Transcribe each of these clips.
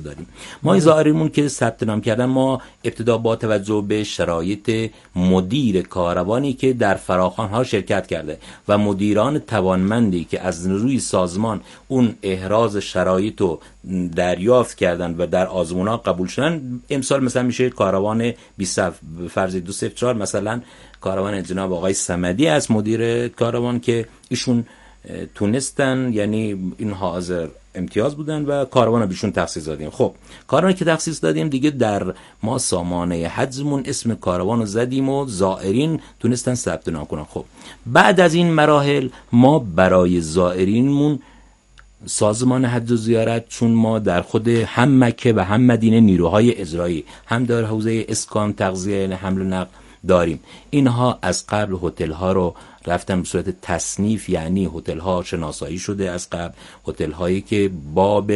داریم. ما این زائرینمون که ثبت نام کردن، ما ابتدا با توجه به شرایط مدیر کاروانی که در فراخوان‌ها شرکت کرده و مدیران توانمندی که از روی سازمان اون احراز شرایط رو دریافت کردن و در آزمون‌ها قبول شدن، امسال مثلا میشه کاروان 20 فرض 204 مثلا کاروان جناب آقای صمدی از مدیر کاروان که ایشون تونستن، یعنی این حاضر امتیاز بودن و کاروان رو بیشون تخصیص دادیم. خب کاروانی که تخصیص دادیم دیگه در ما سامانه حجزمون اسم کاروان رو زدیم و زائرین تونستن ثبت نام کنن. خب بعد از این مراحل ما برای زائرینمون سازمان حج و زیارت، چون ما در خود هم مکه و هم مدینه نیروهای اجرایی، هم در حوزه اسکان، تغذیه، حمل و نقل داریم، اینها از قبل هتل ها رو رفتن به صورت تصنیف، یعنی هتل ها شناسایی شده از قبل، هتل هایی که باب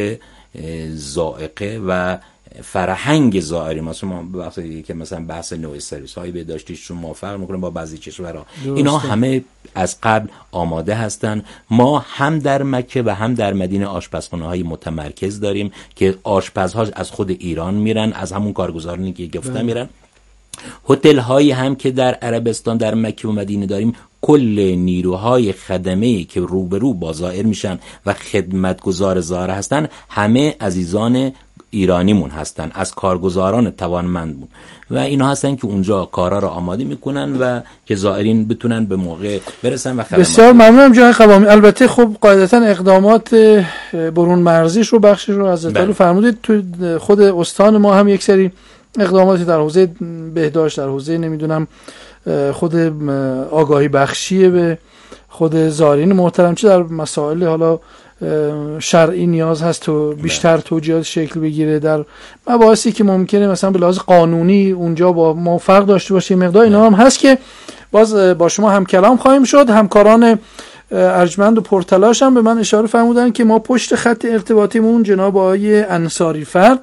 ذائقه و فرهنگ زائرین، مثلا ما وقتی که مثلا بحث نوع سرویس هایی بهداشتیشون موافق میکنه با بعضی کشورها، اینا همه از قبل آماده هستن. ما هم در مکه و هم در مدینه آشپزخانه های متمرکز داریم که آشپزها از خود ایران میرن، از همون کارگزارانی که گفتم میرن. هتل هایی هم که در عربستان در مکه و مدینه داریم، کل نیروهای خدمه‌ای که روبرو با زائر میشن و خدمتگزار زائر هستن همه عزیزان ایرانیمون هستن، از کارگزاران توانمندمون و اینا هستن که اونجا کارا رو آماده میکنن و که زائرین بتونن به موقع برسن و خدمات. بسیار ممنونم جناب قوامی. البته خب قاعدتا اقدامات برون مرزیش رو بخشش رو از اطلاع فرمودید. تو خود استان ما هم یک سری اقداماتی در حوزه بهداشت، در حوزه نمیدونم خود آگاهی بخشی به خود زائرین محترم، چه در مسائل حالا شرعی نیاز هست تو بیشتر توجیهات شکل بگیره، در مباحثی که ممکنه مثلا به لحاظ قانونی اونجا با ما فرق داشته باشه مقدار، اینا هم هست که باز با شما هم کلام خواهیم شد. همکاران ارجمند و پرتلاش هم به من اشاره فرمودن که ما پشت خط ارتباطیمون جناب آقای انصاری فرد،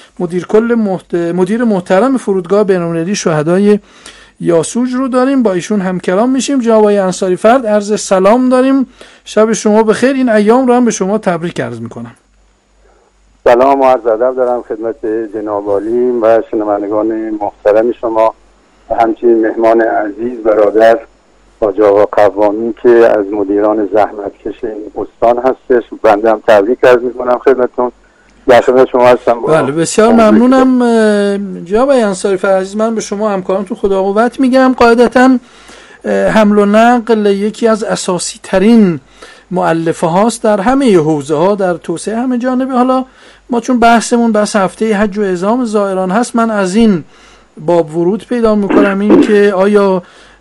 مدیر محترم فرودگاه بین‌المللی شهدای یاسوج رو داریم، با ایشون هم کلام میشیم. جناب آقای انصاری فرد، عرض سلام داریم، شب شما بخیر. این ایام رو هم به شما تبریک عرض میکنم. سلام و عرض ادب دارم خدمت جناب عالی و شنوندگان محترم شما و همچنین مهمان عزیز برادر حاج آقا قوامی که از مدیران زحمتکش این استان هستش. بنده هم تبریک عرض میکنم خدمتتون. در خدمت شما هستم. بله بسیار ممنونم جناب انصاری فرد عزیز. من به شما همکارانتون خدا قوت میگم. قاعدتاً حمل و نقل یکی از اساسی ترین مؤلفه هاست در همه حوزه ها، در توسعه همه جانبه. حالا ما چون بحثمون بحث هفته حج و اعزام زائران هست، من از این باب ورود پیدا میکنم، این که آیا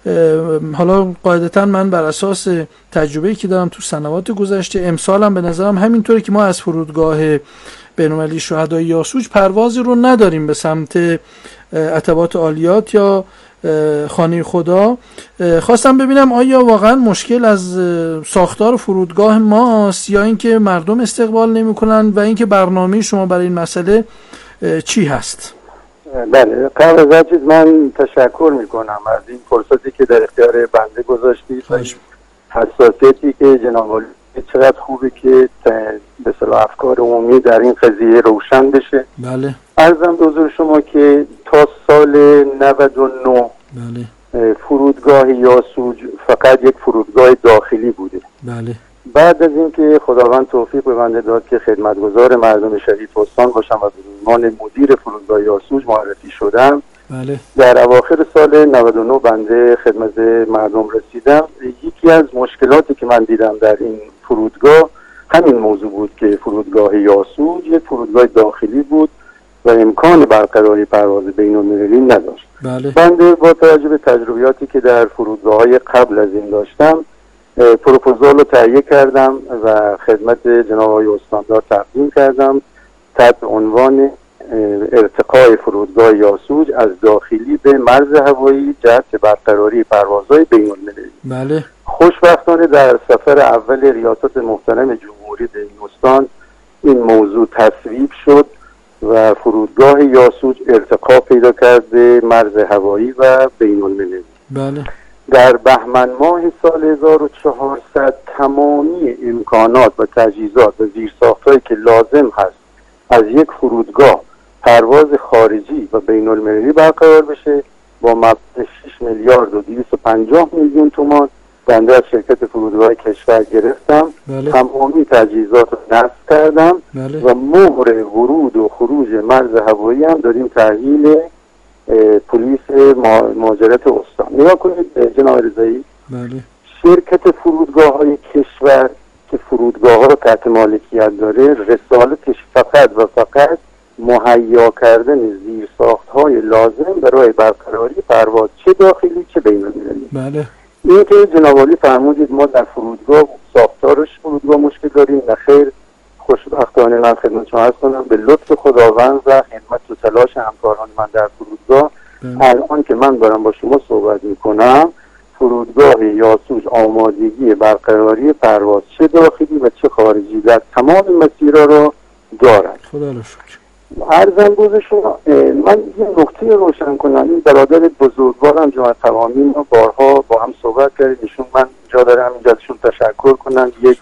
حالا قاعدتاً من بر اساس تجربه‌ای که دارم تو سنوات گذشته، امسالم به نظرم همینطوره که ما از فرودگاه بین‌المللی شهدای یاسوج پروازی رو نداریم به سمت عتبات عالیات یا خانه خدا. خواستم ببینم آیا واقعا مشکل از ساختار فرودگاه ماست یا اینکه مردم استقبال نمی‌کنن و اینکه برنامه شما برای این مسئله چی هست؟ بله، قبل از هر چیز من تشکر میکنم از این فرصتی که در اختیار بنده گذاشتید و حساسیتی که جناب عالی، چقدر خوبه که به اصطلاح افکار عمومی در این قضیه روشن بشه. بله. عرضم به حضور شما که تا سال 99 بله فرودگاه یاسوج فقط یک فرودگاه داخلی بوده. بله. بعد از اینکه خداوند توفیق به بنده داد که خدمتگزار مردم شریف استان باشم و به عنوان مدیر فرودگاه یاسوج معرفی شدم، بله. در اواخر سال 99 بنده خدمت مردم رسیدم. یکی از مشکلاتی که من دیدم در این فرودگاه همین موضوع بود که فرودگاه یاسوج یک فرودگاه داخلی بود و امکان برقراری پرواز بین‌المللی نداشت. بله. بنده با توجه به تجربیاتی که در فرودگاه‌های قبل از این داشتم، پروپوزال رو تهیه کردم و خدمت جناب آقای استاندار تقدیم کردم تحت عنوان ارتقای فرودگاه یاسوج از داخلی به مرز هوایی جهت برقراری پروازهای بین‌المللی. بله. خوشبختانه در سفر اول ریاست محترم جمهوری به این استان این موضوع تصویب شد و فرودگاه یاسوج ارتقا پیدا کرد به مرز هوایی و بین‌المللی. بله. در بهمن ماه سال 1400 تمامی امکانات و تجهیزات و زیرساخت‌هایی که لازم هست از یک فرودگاه پرواز خارجی و بین المللی برقرار بشه با مبلغ 6 میلیارد و 250 میلیون تومان بنده از شرکت فرودگاه کشور گرفتم. بله. تمامی تجهیزات رو نصب کردم. بله. و مهر ورود و خروج مرز هوایی هم داریم تحویل پلیس مهاجرت استان. نگاه کنید جناب رضایی، بله. شرکت فرودگاه‌های کشور که فرودگاه‌ها رو تحت مالکیت داره، رسالتش فقط و فقط مهیا کردن زیرساخت‌های لازم برای برقراری پرواز چه داخلی چه بین‌المللی. بله. این که جناب عالی فرمودید ما در فرودگاه ساختارش فرودگاه مشکل داریم، نخیر، خوشبختانه من خدمت شما عرض کنم به لطف خداوند و خدمت و تلاش همکاران من در فرودگاه الان که من دارم با شما صحبت میکنم فرودگاه یاسوج آمادگی برقراری پرواز چه داخلی و چه خارجی در تمام مسیرها رو دارد. خدا رو شکر. عرضم بوده شما من یه نکته روشن کنم. این برادر بزرگوارم جماعت تمامی ما بارها با هم صحبت کردیم، ایشون من جا دارم اینجا ازشون تشکر کنم. یک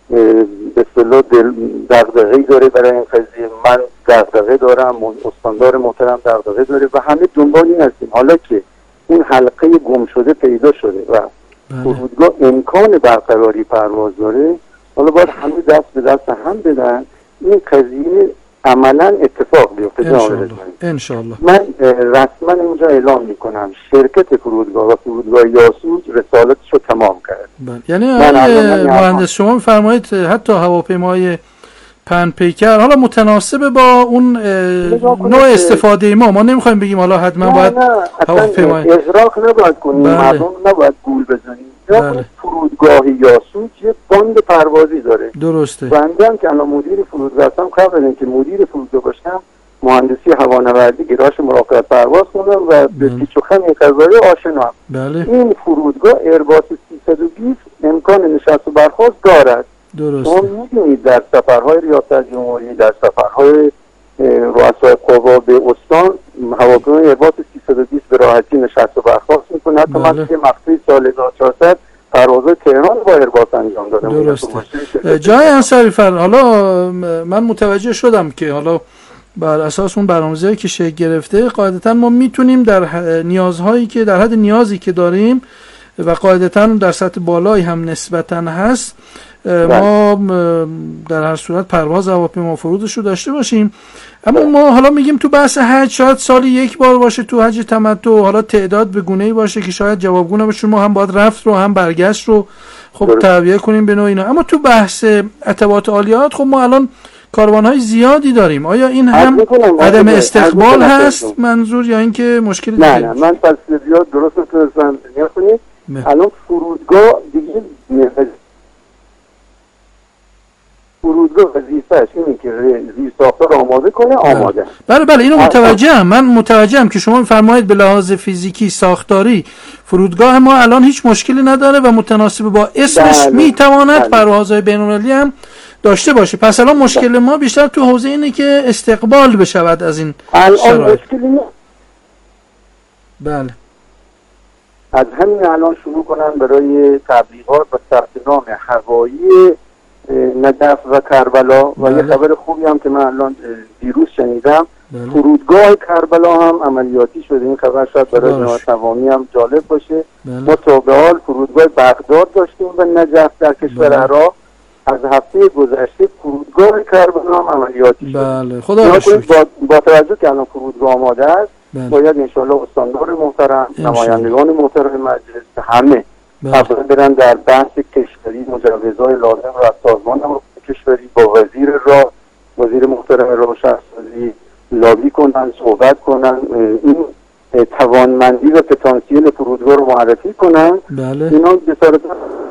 به اصطلاح دغدغه‌ای داره برای این قضیه، من دغدغه دارم، استاندار محترم دغدغه داره و همه دنبال این هستیم. حالا که اون حلقه گم شده پیدا شده و فرودگاه امکان برقراری پرواز داره، حالا باید همه دست به دست هم بدن این قضیه عملا اتفاق بیفته. انشالله. من رسما اینجا اعلام میکنم شرکت فرودگاه و فرودگاه یاسوج رسالتشو تمام کرد. یعنی مهندس شما میفرمایید حتی هواپیمای پنپیکر حالا متناسب با اون نوع استفاده ما نمیخوایم بگیم حالا حتما باید هواپیمای اغراق نباید کنیم، مردم نباید گول بزنیم. بله. فرودگاه یاسوج یه باند پروازی داره. درسته. بنده هم که الان مدیر فرودگاه هستم، قبل اینکه مدیر فرودگاه باشم مهندسی هوانوردی گراش مراقبت پرواز خوندم و به پیچ و خم این قضایی آشنام. بله. این فرودگاه ایرباس 320 امکان نشست و برخاست دارد. درسته. شما می‌دونید در سفرهای ریاست جمهوری، در سفرهای رؤسای قوا به استان هواپیمای ایرباس 320 به راحتی نشست و برخاست میکنه. حتی من که مقطع سال 1400 پروازهای تهران با ایرباس انجام دادم. درسته. جای انصاری فر، حالا من متوجه شدم که حالا بر اساس اون برنامه‌ای که شکل گرفته قاعدتاً ما میتونیم در نیازهایی که در حد نیازی که داریم و قاعدتاً در سطح بالایی هم نسبتاً هست ما در هر صورت پرواز هواپیما فرودش رو داشته باشیم. اما ما حالا میگیم تو بحث حج شاید سالی یک بار باشه، تو حج تمتع حالا تعداد به گونه‌ای باشه که شاید جوابگو نباشه، ما هم باید رفت رو هم برگشت رو خب تعبیه کنیم به نوع اینا. اما تو بحث عتبات عالیات خب ما الان کاروان‌های زیادی داریم. آیا این هم عدم استقبال هست منظور یا اینکه مشکلی نه من پس زیاد درست نتونستم کنید. الان فرودگاه دیگه فرودگاه وظیفه‌اش اینه که زیر ساختار آماده کنه. آماده. بله اینو متوجهم. من متوجهم که شما می‌فرمایید به لحاظ فیزیکی ساختاری فرودگاه ما الان هیچ مشکلی نداره و متناسب با اسمش میتواند پروازهای بین‌المللی هم داشته باشه. پس الان مشکل ما بیشتر تو حوزه اینه که استقبال بشود از این الان مشکلی نه. بله. از همین الان شروع کنن برای تبلیغات و ثبت نام هوایی نجف و کربلا و یه خبر خوبی هم که من الان دیروز شنیدم فرودگاه کربلا هم عملیاتی شده. این خبر شاید برای جماعت تمامی هم جالب باشه. ما تا به حال فرودگاه بغداد داشتیم و نجف در کشور عراق. از هفته گذشته فرودگاه کربلا هم عملیاتی شده. بله خدا رو شکر. با توجه که الان فرودگاه آماده است باید انشالله استاندار محترم، نمایندگان محترم مجلس همه افراد برن در بحث کشوری مجوزهای لازم رو از سازمان کشوری با وزیر محترم راه شهرسازی لابی کنن، صحبت کنن، این توانمندی و پتانسیل فرودگاه رو معرفی کنن. بله. اینا بسارت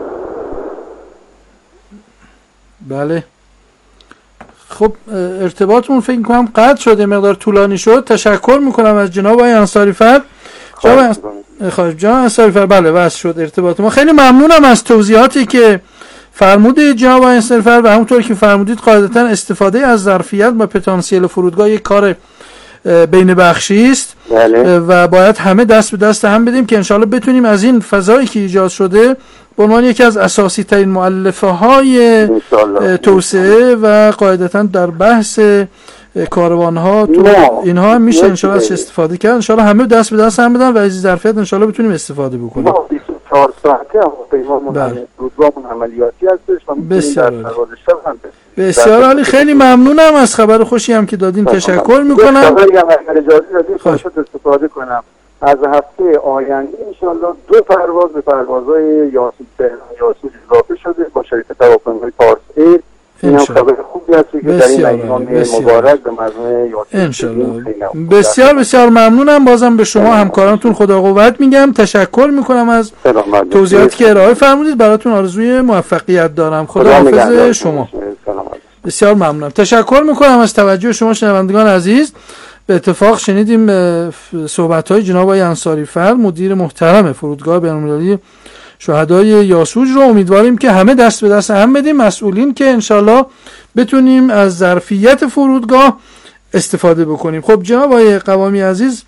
بله. خب ارتباطمون فکر کنم قطع شده، مقدار طولانی شد. تشکر میکنم از جناب آقای انصاری فر. جناب انصاری فر بله وصل شد ارتباط ما. خیلی ممنونم از توضیحاتی که فرمودید جناب آقای انصاری فر و همونطور که فرمودید قاعدتا استفاده از ظرفیت و پتانسیل فرودگاه یک کار بین بخشی است. بله. و باید همه دست به دست هم بدیم که انشالله بتونیم از این فضایی که ایجاد شده به عنوان یکی از اساسی ترین مؤلفه های توسعه و قاعدتا در بحث کاروان‌ها تو اینها هم میشه ان شاءالله ازش استفاده کرد. ان شاءالله همه دست به دست هم بدن و از ظرفیت ان شاءالله بتونیم استفاده بکنیم. ما 24 ساعته هواپیمامون فرودگاهمون عملیاتی هستش و بسیار بسیار عالی. خیلی ممنونم از خبر خوشی هم که دادین. تشکر میکنم. خبری هم اگر اجازه بدین خواهشات استفاده کنم. از هفته آینده انشالله 2 پرواز به پروازهای یاسوج اضافه شده با شرکت هواپیمای پارس ایر. این هم خبر خوبی هست که در این ایام مبارک به مضمون یاسوج بسیار بسیار ممنونم. بازم به شما همکارانتون خدا قوت میگم. تشکر میکنم از توضیحاتی که ارائه فرمودید. براتون آرزوی موفقیت دارم. خدا حافظ شما. بسیار ممنونم. تشکر میکنم از توجه شما شنوندگان عزیز. به اتفاق شنیدیم صحبت‌های جناب آقای انصاری فر، مدیر محترم فرودگاه بین‌المللی شهدای یاسوج رو. امیدواریم که همه دست به دست هم بدیم، مسئولین، که انشالله بتونیم از ظرفیت فرودگاه استفاده بکنیم. خب جناب آقای قوامی عزیز،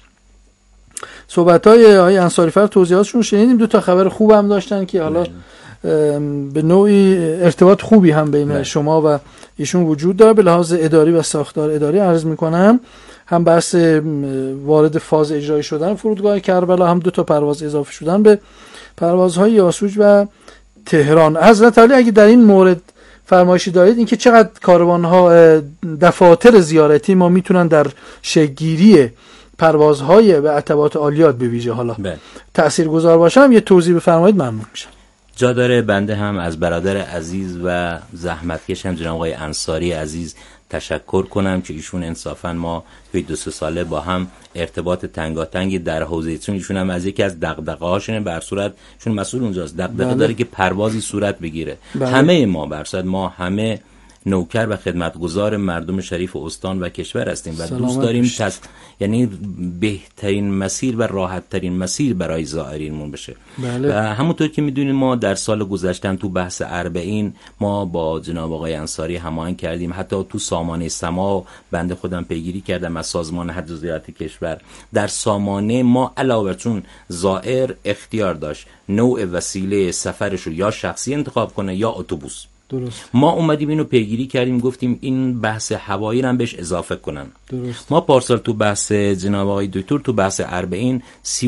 صحبت‌های آقای انصاری فر توضیحاتشون شنیدیم. 2 تا خبر خوب هم داشتن که حالا به نوعی ارتباط خوبی هم بین شما و ایشون وجود داره به لحاظ اداری و ساختار اداری. عرض میکنم هم بحث وارد فاز اجرایی شدن فرودگاه کربلا، هم 2 تا پرواز اضافه شدن به پروازهای یاسوج و تهران. حضرت علی اگه در این مورد فرمایشی دارید، اینکه چقدر کاروان‌ها، دفاتر زیارتی ما میتونن در شکل‌گیری پروازهای به عتبات عالیات به ویژه حالا تاثیرگذار باشن، یه توضیح بفرمایید ممنون میشم. جا داره بنده هم از برادر عزیز و زحمتکش هم جناب آقای انصاری عزیز تشکر کنم که ایشون انصافا ما توی 2-3 ساله با هم ارتباط تنگاتنگی در حوزه، چون ایشون هم از یکی از دغدغه‌هاشونه بر صورت چون مسئول اونجاست، دغدغه داره که پروازی صورت بگیره. همه ما بر صورت ما همه نوکر و خدمتگزار مردم شریف استان و کشور هستیم و دوست داریم یعنی بهترین مسیر و راحت ترین مسیر برای زائرینمون بشه. و همونطور که میدونیم ما در سال گذشته تو بحث اربعین ما با جناب آقای انصاری هماهنگ کردیم، حتی تو سامانه سما بنده خودم پیگیری کردم از سازمان حج و زیارت کشور. در سامانه ما علاوه بر چون زائر اختیار داشت نوع وسیله سفرش رو یا شخصی انتخاب کنه یا اتوبوس، درست. ما اومدیم اینو پیگیری کردیم، گفتیم این بحث هوایی رو هم بهش اضافه کنن. درست. ما پارسال تو بحث جناب آقای دکتر تو بحث اربعین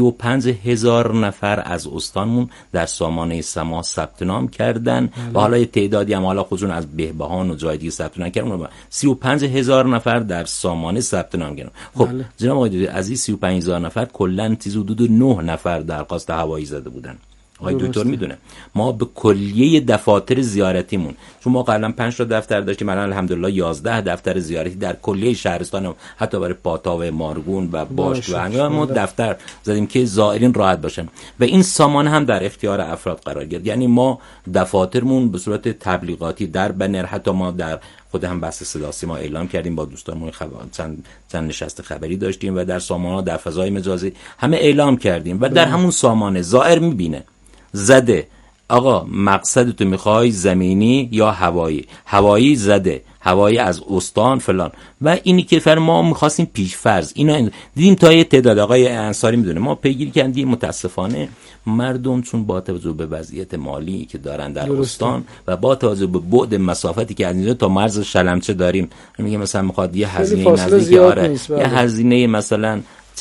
35,000 نفر از استانمون در سامانه سما ثبت نام کردن و حالا یه تعدادی هم حالا خودشون از بهبهان و جای دیگه ثبت نام کردن. 35,000 نفر در سامانه ثبت نام کردن. خب جناب آقای عزیز 35,000 نفر کلا حدود 9 نفر درخواست هوایی زده بودن. آقای دکتر میدونه ما به کلیه دفاتر زیارتیمون، چون ما قبلا 5 تا دفتر داشتیم، الان الحمدلله 11 دفتر زیارتی در کلیه شهرستان، حتی برای پاتاو، مارگون و باشت و همه ما دفتر زدیم که زائرین راحت باشن و این سامانه هم در اختیار افراد قرار گرفت. یعنی ما دفاترمون به صورت تبلیغاتی در بنر، حتی ما در خود هم بحث صدا سیما اعلام کردیم، با دوستانمون چند نشست خبری داشتیم و در سامانه در فضای مجازی همه اعلام کردیم و در همون سامانه زائر میبینه زده آقا مقصدتو میخوای زمینی یا هوایی زده هوایی از استان فلان و اینی که ما میخواستیم پیشفرض اینا دیدیم تا یه تعداد. آقای انصاری میدونه ما پیگیری کردیم، متاسفانه مردم چون با توجه به وضعیت مالی که دارن در استان و با توجه به بعد مسافتی که از اینجا تا مرز شلمچه داریم، میگه مثلا میخواد یه هزینه نزدیک یه هزینه مثلا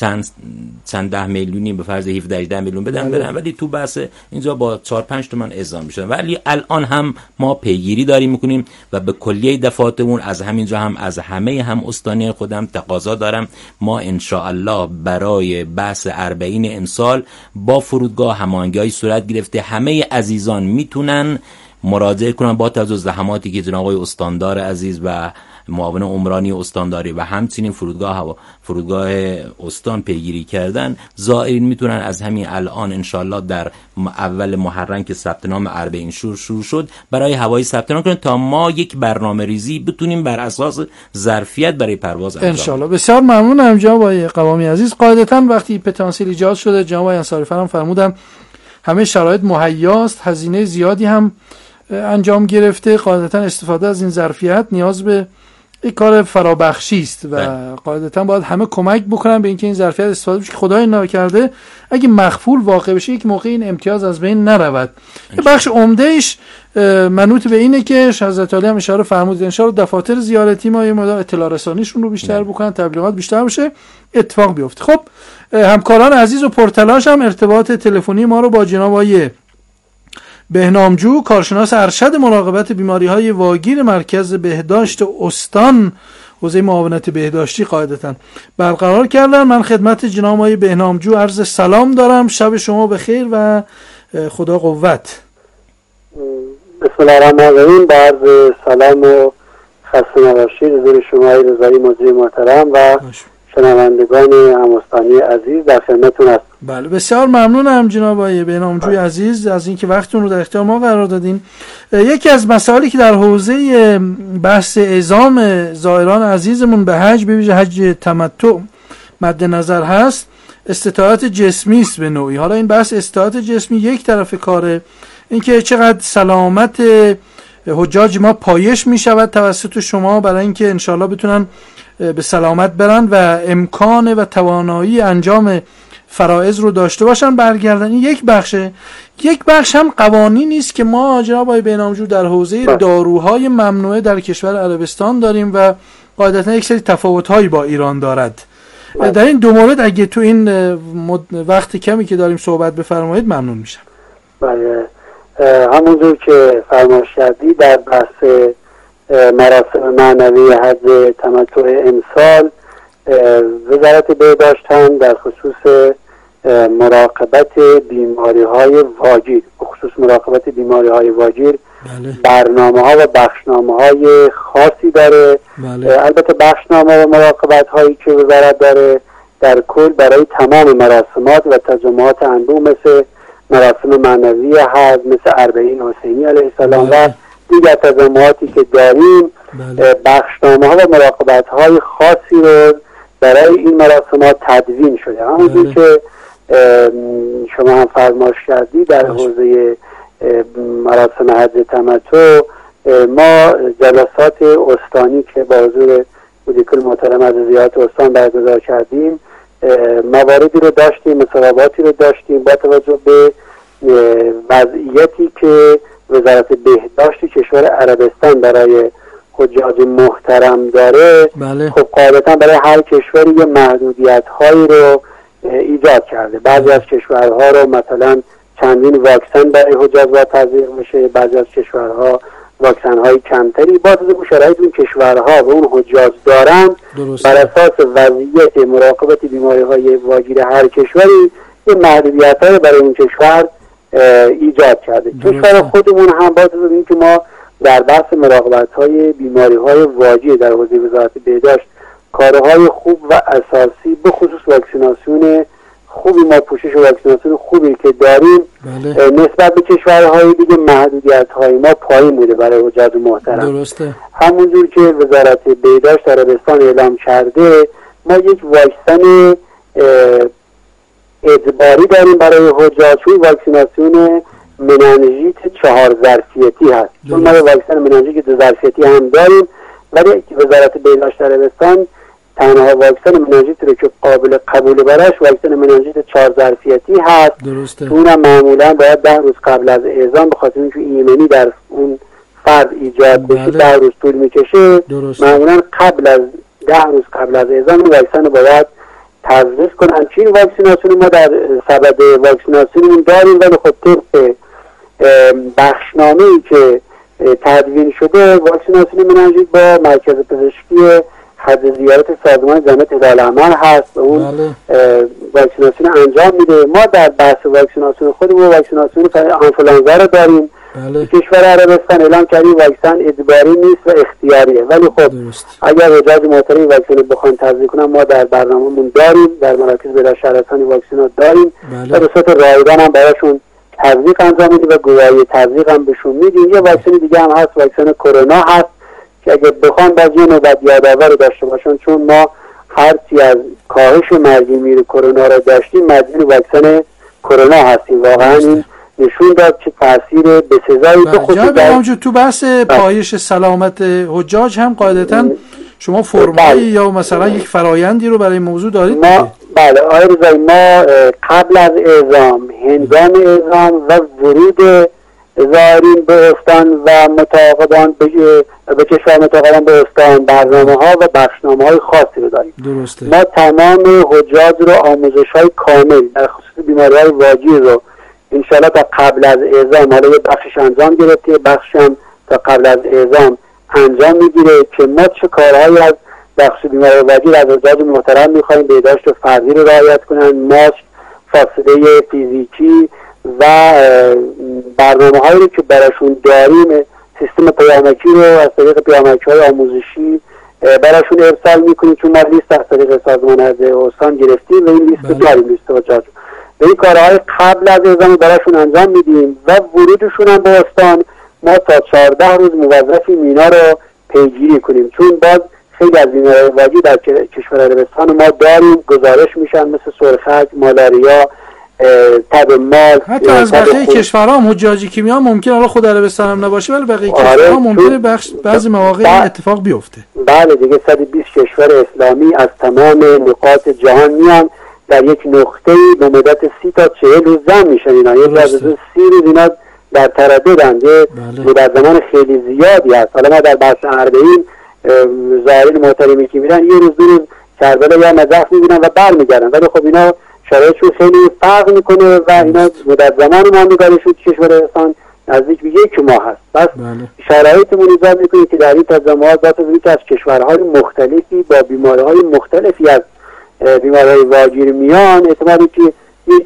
چند ده میلیونی به فرض 17-18 میلیون بدن ولی تو بحث اینجا با 4-5 تومن اعزام میشن. ولی الان هم ما پیگیری داریم میکنیم و به کلیه دفاترمون از همینجا هم از همه هم استانی خودم تقاضا دارم ما ان شاء الله برای بحث 40 امسال با فرودگاه هماهنگی صورت گرفته. همه عزیزان میتونن مراجعه کنن با توجه به زحماتی که جناب آقای استاندار عزیز و معاون عمرانی استانداری و همچنین فرودگاه استان پیگیری کردن. زائرین میتونن از همین الان انشالله در اول محرم که ثبت نام 40 شروع شد برای هوایی ثبت نام کنن تا ما یک برنامه ریزی بتونیم بر اساس ظرفیت برای پرواز انجام انشالله. بسیار ممنونم جناب آقای قوامی عزیز. قاعدتا وقتی پتانسیل ایجاد شده، جناب آقای انصاری فرام فرمودن همه شرایط مهیاست، هزینه زیادی هم انجام گرفته، قاعدتا استفاده از این ظرفیت نیاز به یک کار فرابخشی است و قاعدتا باید همه کمک بکنن به اینکه این ظرفیت استفاده بشه که خدای ناکرده اگه مخفول واقع بشه یک موقع این امتیاز از بین نرود. یه بخش عمدهش منوط به اینه که حضرت علی هم اشاره فرمودید ان شاءالله دفاتر زیارتی ما یه مقدار اطلاع رسانیشون رو بیشتر بکنن، تبلیغات بیشتر بشه، اتفاق بیفته. خب همکاران عزیز و پرتلاش هم ارتباط تلفنی ما رو با جناب آقای بهنامجو کارشناس ارشد مراقبت بیماری‌های واگیر مرکز بهداشت استان حوزه معاونت بهداشتی قاعدتاً برقرار کردن. من خدمت جناب آقای بهنامجو عرض سلام دارم. شب شما بخیر و خدا قوت. بسم الله الرحمن الرحیم. با عرض سلام و خسته نباشید حضور شما رضایی مجری محترم و شنوندگان هموطنی عزیز در خدمتتون هستم. بله بسیار ممنونم جناب آقای بهنامجوی عزیز از اینکه وقتتون رو در اختیار ما قرار دادین. یکی از مسائلی که در حوزه بحث اعزام زائران عزیزمون به حج به ویژه حج تمتع مد نظر هست استطاعت جسمی است به نوعی. حالا این بحث استطاعت جسمی یک طرف کاره، اینکه چقدر سلامت حجاج ما پایش می شود توسط شما برای اینکه انشالله بتونن به سلامت برن و امکان و توانایی انجام فرائض رو داشته باشن برگردن. این یک بخشه. یک بخش هم قوانینی است که ما جناب آقای بهنامجو در حوزه داروهای ممنوعه در کشور عربستان داریم و قاعدتا یک سری تفاوت‌هایی با ایران دارد. در این دو مورد اگه تو این وقت کمی که داریم صحبت بفرمایید ممنون میشم. بله همونجور که فرمایش کردی در بحث مراسم معنوی حج تمتع امسال وزارت بهداشت هم در خصوص مراقبت بیماری‌های واگیر بخصوص مراقبت بیماری‌های واگیر برنامه‌ها و بخشنامه‌های خاصی داره. البته بخشنامه و مراقبت‌هایی که وزارت داره در کل برای تمام مراسمات و تجمعات انبوه مثل مراسم معنوی حج، مثل اربعین حسینی علیه السلام و دیگر تجمعاتی که داریم بخشنامه‌ها و مراقبت‌های خاصی رو برای این مراسمات تدوین شده. همونجور که شما هم فرمایش کردی در حوزه مراسم حج تمتع ما جلسات استانی که با حضور مدیر محترم از زیارت استان برگزار کردیم مواردی رو داشتیم، مصاحباتی رو داشتیم با توجه به وضعیتی که وزارت بهداشت کشور عربستان برای حجاج محترم داره. خب قاعدتا برای هر کشوری یه محدودیت هایی رو ایجاد کرده. بعضی از کشورها رو مثلا چندین واکسن برای حجاج باید تزریق بشه، بعضی از کشورها واکسن های کمتری. باز از شرایط اون کشورها و اون حجاج دارن بر اساس وضعیت مراقبت بیماری های واگیر هر کشوری یه محدودیت های برای اون کشور ایجاد کرده. کشور خودمون هم باز از این که ما در بحث مراقبت‌های بیماری‌های واگیر در حوزه وزارت بهداشت کارهای خوب و اساسی به خصوص واکسیناسیون خوبی ما پوشش واکسیناسیون خوبی که داریم نسبت به کشورهای دیگه محدودیت‌های ما پایین بوده برای حجاج محترم. درسته. همونجور که وزارت بهداشت عربستان اعلام کرده ما یک واکسن اجباری داریم برای حجاج. واکسیناسیون مننژیت 4 ظرفیتی هست. چون ما واکسن مننژیت 2 ظرفیتی هم داریم ولی وزارت بهداشت عربستان تنها واکسن مننژیت رو که قابل قبول براش واکسن مننژیت 4 ظرفیتی هست. درسته. اون معمولا باید 10 روز قبل از اعزام به خاطر اینکه ایمنی در اون فرد ایجاد بشه 10 روز طول میکشه. معمولا قبل از 10 روز قبل از اعزام این واکسن رو باید تزریق کنن. چین واکسیناسیون ما در سبد واکسیناسیون داریم ولی خب طبق بخشنامه‌ای که تدوین شده واکسیناسیون مننژیت با مرکز پزشکی حج زیارت سازمان جمعیت هلال‌احمر هست. اون واکسیناسیون انجام میده. ما در بحث واکسیناسیون خودمون واکسیناسیون آنفولانزا رو داریم. کشور عربستان اعلام کرده واکسن اجباری نیست و اختیاریه ولی خب اگر حجاج محترم واکسن بخوان تزریق کنن ما در برنامه‌مون داریم، در مراکز بهداشت رسانی واکسن داریم و به صورت رایگان هم براشون تزریق انجام میدیم و گواهی تزریق هم بهشون میدیم. یه واکسن دیگه هم هست، واکسن کرونا هست که اگه بخوان باز یه نوبت یادآور داشته باشن چون ما هرچی از کاهش مرگی میر کرونا رو داشتیم مدیون واکسن کرونا هستیم. واقعا این نشون داد که تاثیر بسزایی به خصوص تو بحث پایش سلامت حجاج هم قاعدتاً شما فرمایی یا مثلا یک فرایندی رو برای موضوع دارید؟ بله آقای رضایی، ما قبل از اعزام، هنگام اعزام و ورود زائرین به استان و متعاقبان به کشور متعاقبان به استان برنامه‌ها و بخشنامه‌های خاصی رو داریم. درسته. ما تمام حجاج رو آموزش‌های کامل در خصوص بیماری‌های واجی رو انشاءالله تا قبل از اعزام، حالا یه بخشش انجام گرفته، بخشش هم تا قبل از اعزام انجام میگیره که ما چه کارهایی از بخش بیماری واجی از حجاج محترم می‌خوایم بهداشت فردی رو رعایت کنن، ماسک، فاصله فیزیکی و برنامه‌هایی رو که براشون داریم، سیستم پیامکی رو از طریق پیامک‌های آموزشی براشون ارسال میکنیم، چون ما لیست از طریق سازمان استان گرفتیم و این لیست داریم، لیست حجاج. به این کارهای قبل از اعزام براشون انجام میدیم و ورودشون هم به استان ما تا 14 روز موظفیم اینا رو پیگیری کنیم، چون باز خیلی از بیماری‌های واجی در کشور عربستان ما داریم، گزارش میشن مثل سرخک، مالاریا، تب مال، حتی از بقیه کشورها هم حجاجی که میان ممکنه حالا خود عربستان هم نباشه ولی بقیه کشورها ممکنه بعضی مواقع اتفاق بیفته. بله دیگه 120 کشور اسلامی از تمام نقاط جهان میان در یک نقطه‌ای به مدت 30 تا 40 روز جمع میشن. اینا یک از 30 روز اینا در ترددن، یه مدت زمان خیلی زیادی هست. حالا ما در بحث اربعین زائرین محترمی که میرن یه روز دو روز کربلا یا نجف میبینن و برمیگردن، ولی خب اینا شرایطشون خیلی فرق میکنه و اینا مدت زمان ماندگاریشون تو کشور عربستان نزدیک به 1 ماه هست. پس شرایطمون ایجاد میکنه که در این تجمعات که از کشورهای مختلفی با بیماریهای مختلفی از بیماریهای واگیر میان، احتمالی که یک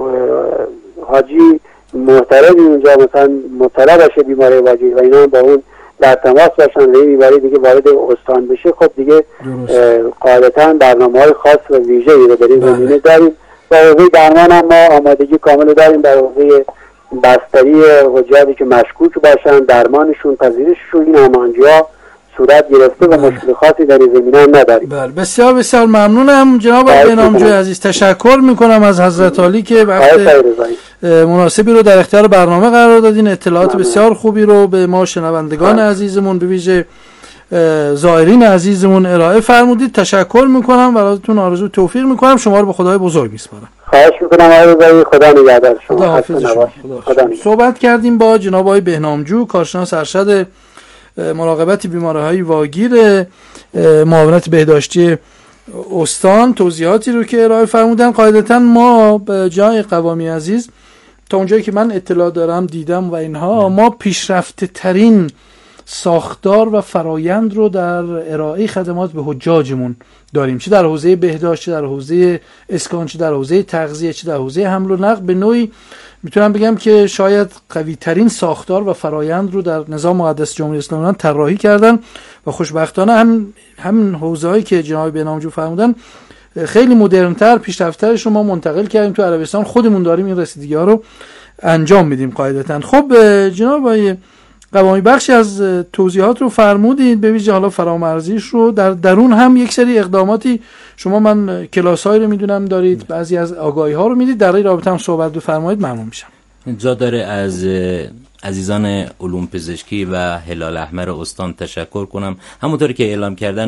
حاجی محترمی اونجا مثلا مبتلا باشه بیماری واگیر و اینا با اون در تماس باشن و این بیماری دیگه وارد استان بشه، خب دیگه قاعدتاً برنامه‌های خاص و ویژه‌ای رو در این زمینه داریم. در حوزه درمان هم ما آمادگی کامل داریم. در حوزه بستری حجاجی که مشکوک باشن، درمانشون، پذیرششون، این همانجا صورت گرفته و مشکل خاصی در این زمینه نداریم. بله، بسیار بسیار ممنونم جناب بهنامجوی عزیز. تشکر میکنم از حضرت عالی که وقت مناسبی رو در اختیار برنامه قرار دادین، اطلاعات بسیار خوبی رو به ما شنوندگان عزیزمون به ویژه زائرین عزیزمون ارائه فرمودید. تشکر میکنم، براتون آرزو توفیق میکنم. شما رو به خدای بزرگ میسپارم. خواهش میکنم آقای خدا نگهدار شما. خدا حافظ شما. صحبت کردیم با جناب آقای بهنامجو، کارشناس ارشد مراقبت بیماری‌های واگیر معاونت بهداشتی استان، توضیحاتی رو که ارائه فرمودن. قاعدتاً ما به جای قوامی عزیز تا اونجایی که من اطلاع دارم دیدم و اینها، ما پیشرفته ترین ساختار و فرایند رو در ارائه خدمات به حجاجمون داریم، چه در حوزه بهداشت، چه در حوزه اسکان، چه در حوزه تغذیه، چه در حوزه حمل و نقل. به نوعی میتونم بگم که شاید قوی ترین ساختار و فرایند رو در نظام مقدس جمهوری اسلامی ایران طراحی کردن و خوشبختانه همین حوزه‌ای که جناب بهنامجو فرمودن خیلی مدرن‌تر، پیشرفته‌ترش رو ما منتقل کردیم تو عربستان، خودمون داریم این رسیدگی‌ها رو انجام میدیم قاعدتاً. خب جناب آقای قوامی بخشی از توضیحات رو فرمودید، به ویژه حالا فرامرزیش رو. در درون هم یک سری اقداماتی شما، من کلاس‌هایی رو میدونم دارید، بعضی از آگاهی‌ها رو میدید، در این رابطه هم صحبت بفرمایید، ممنون میشم. جا داره از عزیزان علوم پزشکی و هلال احمر استان تشکر کنم. همونطوری که اعلام کردن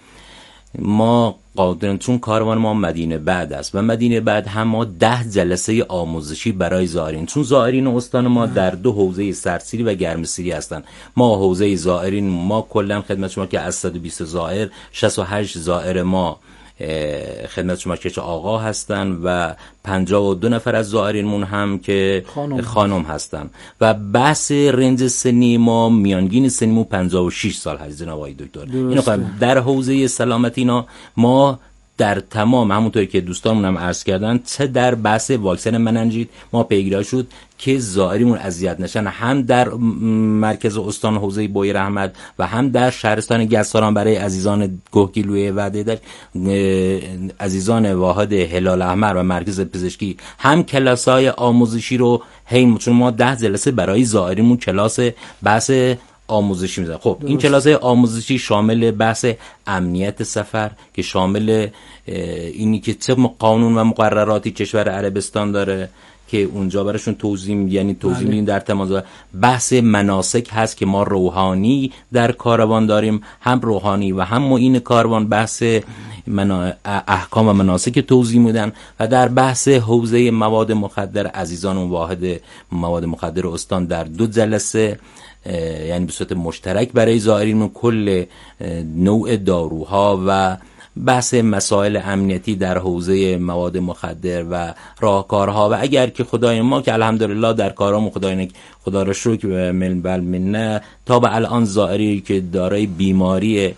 ما قادرن، چون کاروان ما مدینه بعد است و مدینه بعد هم ما 10 جلسه آموزشی برای زائرین، چون زائرین استان ما در 2 حوزه سردسیری و گرمسیری هستند. ما حوزه زائرین ما کلا خدمت شما که از 120 زائر 68 زائر ما خدمت شما که آقا هستن و 52 نفر از زائرینمون هم که خانم هستن و بحث رنج سنی ما میانگین سنیمون 56 سال هست جناب آقای دکتر. اینو در حوزه سلامتی ما در تمام، همونطوری که دوستانمون هم عرض کردن، چه در بحث واکسن مننژیت ما پیگیری شد که زائریمون اذیت نشن، هم در مرکز استان حوزه بویر احمد و هم در شهرستان گساران برای عزیزان گهگیلوی وعده، عزیزان واحد هلال احمر و مرکز پزشکی هم کلاس‌های آموزشی رو چون ما 10 جلسه برای زائریمون کلاس بحث آموزشی میذارم. خب این کلاس آموزشی شامل بحث امنیت سفر که شامل اینی که چه قانون و مقرراتی کشور عربستان داره، که اونجا براشون توضیح میدیم در تمام. بحث مناسک هست که ما روحانی در کاروان داریم، هم روحانی و هم معین کاروان بحث احکام و مناسک توضیح میدن. و در بحث حوزه مواد مخدر عزیزان اون واحد مواد مخدر استان در 2 جلسه یعنی به صورت مشترک برای زائرین کل نوع داروها و بحث مسائل امنیتی در حوزه مواد مخدر و راهکارها و اگر که خدای ما که الحمدلله در کارامون خدا را شکر منه تا به الان زائری که دارای بیماری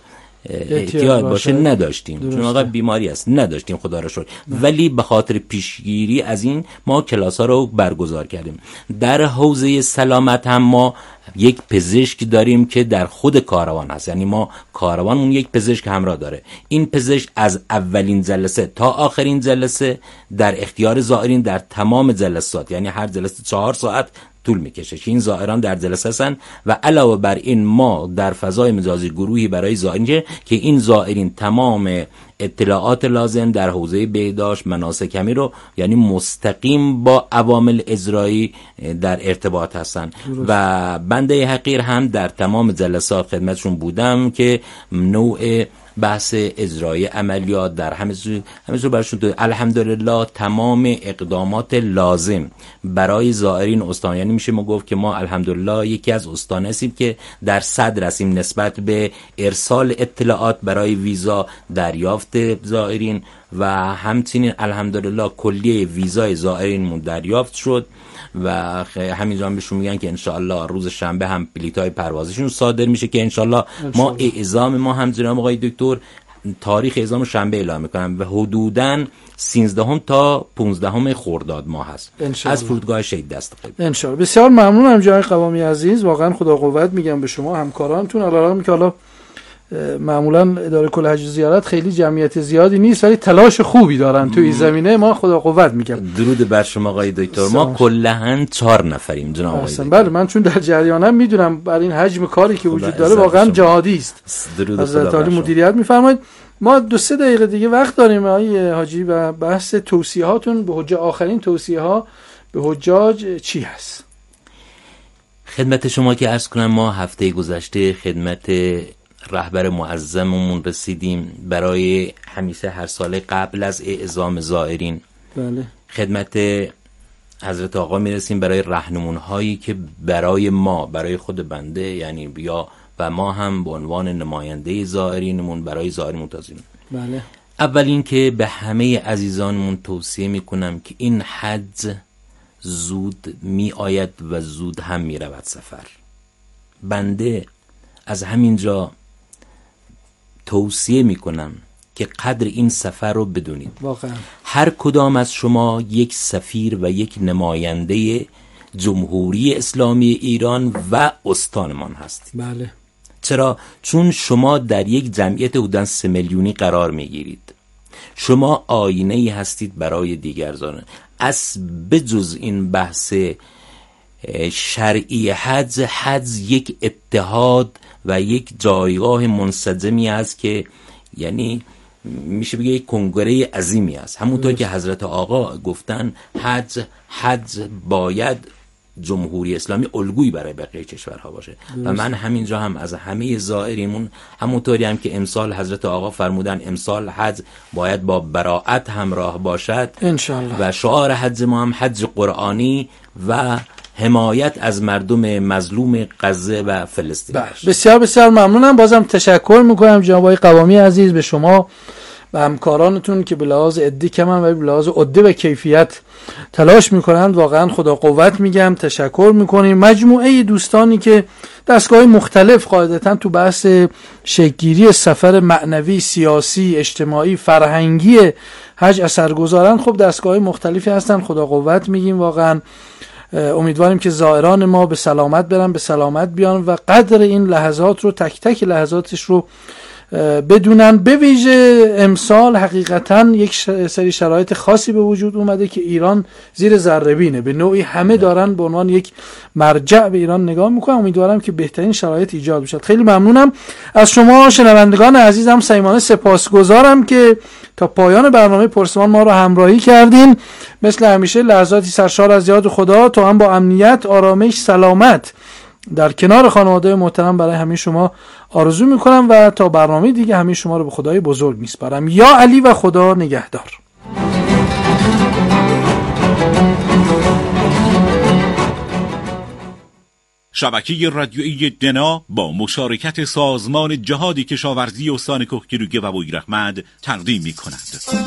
اعتیاد باشه نداشتیم. چون آقا بیماری است نداشتیم خدا را شکر، ولی به خاطر پیشگیری از این ما کلاس ها رو برگزار کردیم. در حوزه سلامت هم ما یک پزشک داریم که در خود کاروان هست، یعنی ما کاروانمون یک پزشک همراه داره. این پزشک از اولین جلسه تا آخرین جلسه در اختیار زائرین در تمام جلسات، یعنی هر جلسه 4 ساعت طول میکشه که این زائران در جلسه هستن. و علاوه بر این ما در فضای مجازی گروهی برای زائرین که این زائرین تمام اطلاعات لازم در حوزه بهداشت مناسک کمی رو یعنی مستقیم با عوامل اجرایی در ارتباط هستن. و بنده حقیر هم در تمام جلسات خدمتشون بودم که نوع بحث اجرای عملیات در همه سو برشون الحمدلله تمام اقدامات لازم برای زائرین استان، یعنی میشه ما گفت که ما الحمدلله یکی از استان هستیم که در صدر هستیم نسبت به ارسال اطلاعات برای ویزا دریافت زائرین و همچنین الحمدلله کلیه ویزای زائرینمون دریافت شد و همینجا هم بهشون میگن که انشاءالله روز شنبه هم بلیط‌های پروازشون صادر میشه که انشاءالله ما اعزام ما هم جناب آقای دکتر تاریخ اعزام شنبه اعلام میکنن و حدوداً 13 تا 15 خرداد ماه هست از فرودگاه شهید دستقیب انشاءالله. بسیار ممنونم جناب قوامی عزیز، واقعا خدا قوت میگم به شما همکارانتون. علاوه که حالا معمولا اداره کل حج زیارت خیلی جمعیت زیادی نیست ولی تلاش خوبی دارن توی این زمینه، ما خدا قوت میگم. درود بر شما آقای دکتر. ما کلا 4 نفریم جناب آقای دکتر. بله من چون در جریانم میدونم برای این حجم کاری که وجود داره واقعا جهادی است. حضرت عالی مدیریت میفرمایید. ما 2-3 دقیقه دیگه وقت داریم آقای حاجی و بحث توصیهاتون به حجاج، آخرین توصیه ها به حجاج چی هست؟ خدمت شما که عرض کنم ما هفته گذشته خدمت رهبر معظممون رسیدیم برای همیشه هر سال قبل از اعزام زائرین. بله. خدمت حضرت آقا میرسیم برای راهنمون‌هایی که برای ما، برای خود بنده یعنی بیا و ما هم به عنوان نماینده زائرینمون برای زائرین منتظریم. بله. اول این که به همه عزیزانمون توصیه میکنم که این حج زود می آید و زود هم می رود سفر. بنده از همینجا توصیه میکنم که قدر این سفر رو بدونید. واقعا هر کدام از شما یک سفیر و یک نماینده جمهوری اسلامی ایران و استانمان هستید. بله. چرا؟ چون شما در یک جمعیت حدوداً 3 میلیونی قرار میگیرید. شما آینه‌ای هستید برای دیگران. از بجز این بحث شرعی حج یک اتحاد و یک جایگاه منسجمی است که یعنی میشه بگه یک کنگره عظیمی است. همونطور که حضرت آقا گفتن حج باید جمهوری اسلامی الگویی برای بقیه کشورها باشه. و من همینجا هم از همه زائریمون همونطوری هم که امسال حضرت آقا فرمودن امسال حج باید با براءت همراه باشد انشالله و شعار حج ما هم حج قرآنی و حمایت از مردم مظلوم غزه و فلسطین. بسیار بسیار ممنونم. بازم تشکر میکنم جناب آقای قوامی عزیز به شما و همکارانتون که به لحاظ عدی کمن و به لحاظ عده و کیفیت تلاش میکنند. واقعا خدا قوت میگم، تشکر میکنیم. مجموعه دوستانی که دستگاه مختلف قاعدتا تو بحث شکل‌گیری سفر معنوی، سیاسی، اجتماعی، فرهنگی حج اثرگذارن، خب دستگاه مختلفی هستن. خدا قوت میگیم. واقعا امیدواریم که زائران ما به سلامت برن، به سلامت بیان و قدر این لحظات رو، تک تک لحظاتش رو بدونن. به ویژه امسال حقیقتا یک سری شرایط خاصی به وجود اومده که ایران زیر ذره‌بینه، به نوعی همه دارن به عنوان یک مرجع به ایران نگاه میکنن. امیدوارم که بهترین شرایط ایجاد بشه. خیلی ممنونم از شما شنوندگان عزیزم، صمیمانه سپاسگزارم که تا پایان برنامه پرسمان ما رو همراهی کردین. مثل همیشه لحظاتی سرشار از یاد خدا تا هم با امنیت، آرامش، سلامت در کنار خانواده محترم برای همه شما آرزو میکنم و تا برنامه دیگه همه شما رو به خدای بزرگ میسپارم. یا علی و خدا نگهدار. شبکه رادیویی دنا با مشارکت سازمان جهاد کشاورزی استان کوهگیلویه و بویراحمد تقدیم می‌کند.